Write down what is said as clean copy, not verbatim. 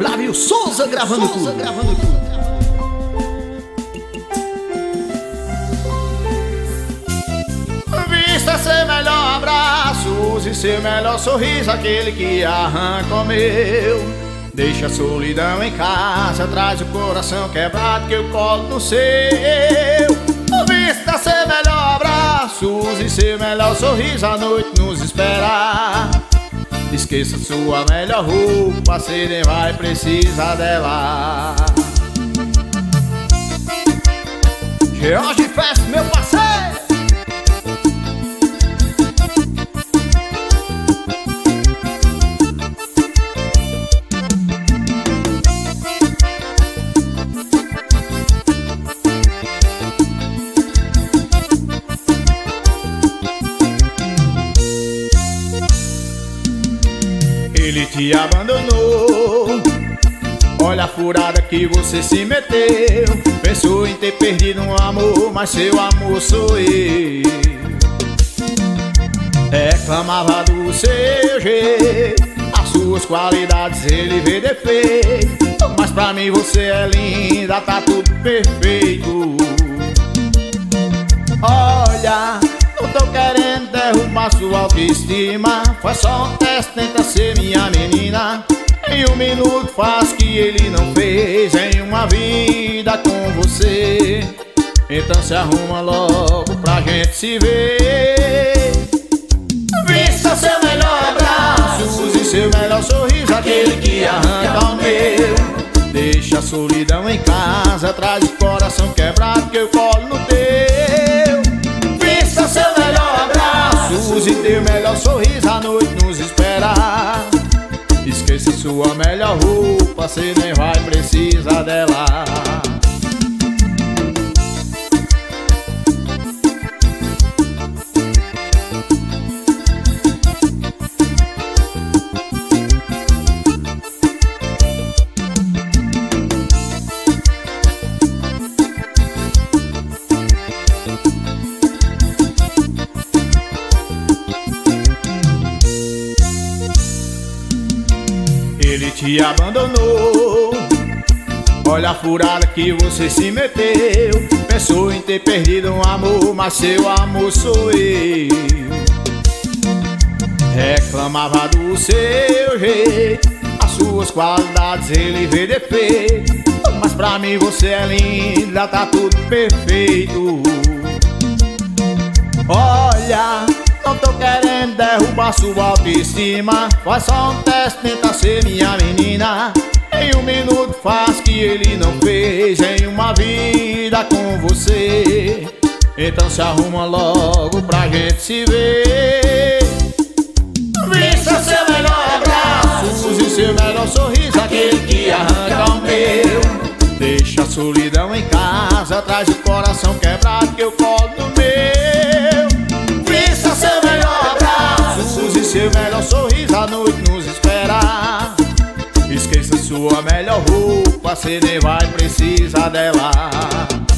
Flávio Souza gravando tudo. Vista seu melhor abraço, use seu melhor sorriso, aquele que arranca o meu. Deixa a solidão em casa, traz o coração quebrado que eu colo no seu. Vista seu melhor abraço, use seu melhor sorriso, a noite nos espera. Esqueça sua melhor roupa, você nem vai precisar dela. George Fest, meu parceiro. Ele te abandonou, olha a furada que você se meteu. Pensou em ter perdido um amor, mas seu amor sou eu. Reclamava do seu jeito, as suas qualidades ele vê defeito. Mas pra mim você é linda, tá tudo perfeito. Olha, não tô querendo derrubar sua autoestima, foi só um teste, tenta ser minha menina. Em um minuto faz o que ele não fez em uma vida com você. Então se arruma logo pra gente se ver. Vista seu melhor abraço, use seu melhor sorriso, aquele que arranca o meu. Deixa a solidão em casa, traz o coração quebrado que eu colo no teu. Vista seu melhor abraço, use teu melhor sorriso, a noite nos espera. Esqueça sua melhor roupa, você nem vai precisar dela. Ele te abandonou, olha a furada que você se meteu. Pensou em ter perdido um amor, mas seu amor sou eu. Reclamava do seu jeito, as suas qualidades ele vê defeito. Mas pra mim você é linda, tá tudo perfeito. Olha, não tô querendo derrubar sua autoestima, faz só um teste, tenta ser minha menina. Em um minuto faz o que ele não fez em uma vida com você. Então se arruma logo pra gente se ver. Vista seu melhor abraço, use seu melhor sorriso, aquele que arranca o meu. Deixa a solidão em casa, traz o coração quebrado que eu colo no meu. Vista seu melhor abraço, use seu melhor sorriso, a noite nos espera. Esqueça sua melhor roupa, você nem vai precisar dela.